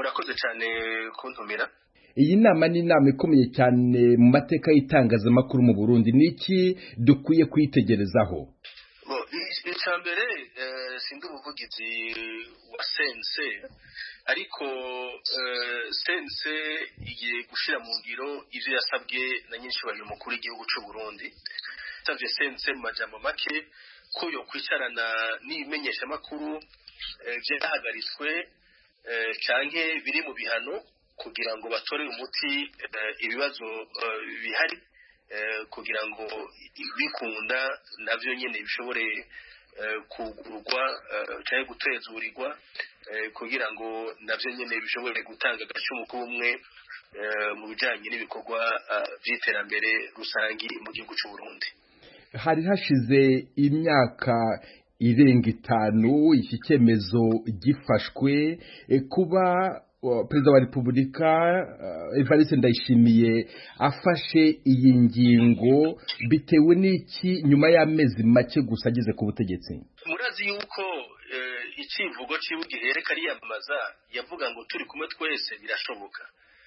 murakoze cyane kuntumira. Iyi nama ni inama ikomeye cyane mu mateka y'itangazamakuru mu Burundi. Niki dukwiye kwitegerezaho? Icya mbere sindi umuvugizi wa sense, ariko sense igiye gushyira mu ngiro ivyo yasabwe na nyinshibahiro mukuru w'igihugu cy'u Burundi. Savye sense mu majambo make ko yo kwicarana n'ibimenyesha makuru vyahagaritswe canke biri mu bihano kugira ngo batore umuti ibibazo bihari, kugira ngo bikunda navyo nyene bishobore kugurwa cyangwa gutezurirwa, kugira ngo navyo nyene bishobore gutanga agacumu k'ubumwe mu bijanye n'ibikorwa vy'iterambere rusangi mu gihugu cy'u Burundi. Hari hashize imyaka irenga 5 iki cyemezo gifashwe, kuba Perezida wa Repubulika Evariste Ndayishimiye afashe iyi ngingo bitewe n'iki nyuma y'amezi make gusa ageze ku butegetsi? Murazi yuko icivugo cy'ugihereka ariyamamaza yavuga ngo turi kumwe twese birashoboka.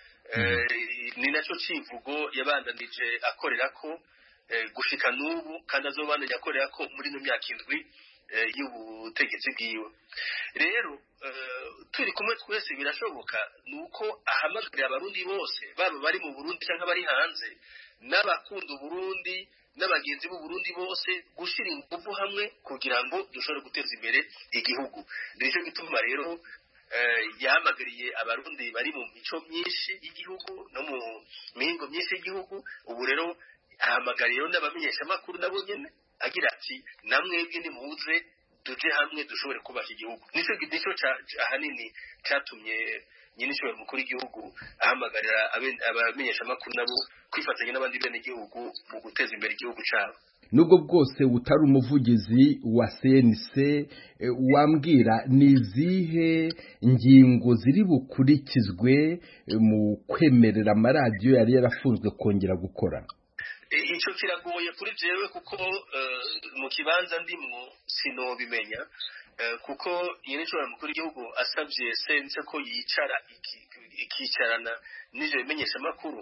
Ni nacyo civugo yabandanije akorera ko gushika n'ubu, kandi azobandanya akorera ko muri no myaka 7 y'ubutegetsi bwiwe. Rero turi kumwe twese birashoboka nuko ahamagarira abarundi bose baba bari mu Burundi cyangwa bari hanze, n'abakunda Burundi n'abagenzi b'u Burundi bose gushira ingufu hamwe kugira ngo dushobore guteza imbere igihugu. Nico gituma rero yahamagariye abarundi bari mu mico myinshi y'igihugu no mu mihingo myinshi y'igihugu. Ubu rero ahamagariye n'abamenyesha makuru nabo nyene agira ati namwebwe nimuze tuje hamwe dushobore kubaka igihugu. Nico ahanini cyatumye nyinishobora mukuru igihugu ahamagarira abamenyesha makuru nabo kwifatanya n'abandi bene igihugu mu guteza imbere igihugu cyabo. Nubwo bwose utari umuvugizi wa CNC, wambwira nizihe ngingo ziri bukurikizwe mu kwemerera amaradiyo yari yarafunzwe kongera gukora? Icyo kiragoye kuri jewe kuko mu kibanza ndimwo sinobimenya, kuko nyinishobora mukuru igihugu asabye sense ko yicara ikicarana n'ivyo bimenyesha makuru,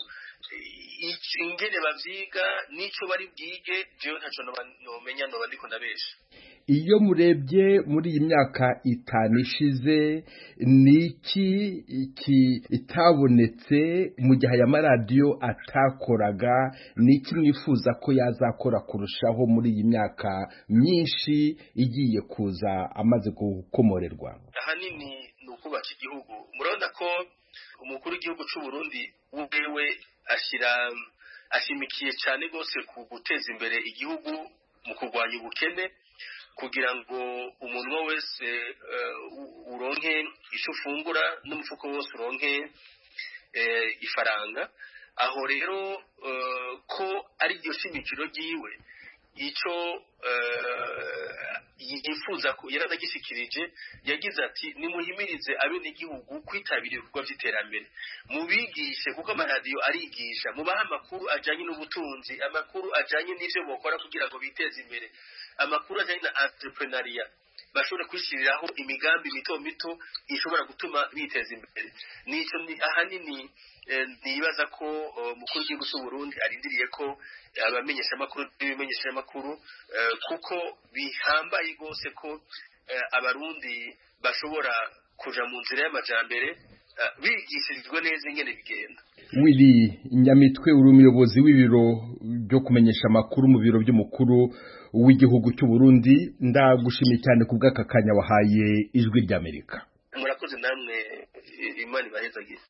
ingene bavyiga nico bari bwige jewe ntaco nomenya, noba ndiko ndabesha. Iyo murebye muri iyi myaka 5 ishize, niki itabonetse mu gihe aya maradiyo atakoraga? Niki mwifuza ko yazakora kurushaho muri iyi myaka myinshi igiye kuza amaze gukomorerwa? Ahanini ni ukubaka igihugu. Murabona ko umukuru w'igihugu cy'u Burundi wewe ashimikiye cyane gose ku guteza imbere igihugu mu kurwanya ubukene, kugira ngo umuntu wese uronke icyo ufungura n'umufuko wose uronke ifaranga. Aho rero ko ari iryo shimikiro ryiwe, icyo yifuza ko yaranagishikirije, yagize ati nimuhimirize abenegihugu kwitabira ibikorwa by'iterambere, mubigishe kuko amaradiyo arigisha, mubaha amakuru ajanye n'ubutunzi, amakuru ajanye n'ivyo bokora kugira ngo biteze imbere, amakuru ajanye na entrepreneuria, bashobora kwishiriraho imigambi mito mito ishobora gutuma biteza imbere. Nico ahanini nibaza ko mukuru w'igihugu cy'u Burundi arindiriye ko abamenyesha makuru n'ibimenyesha makuru, kuko bihambaye gose ko abarundi bashobora kuja mu nzira y'amajambere bigishijwe neza ingene bigenda. Willy Nyamitwe, uri umuyobozi w'ibiro byo kumenyesha makuru mu biro by'umukuru w'igihugu cy'u Burundi, ndagushimiye cyane kubw'aka kanya wahaye Ijwi ry'Amerika. Murakoze namwe, Imana ibahezagire.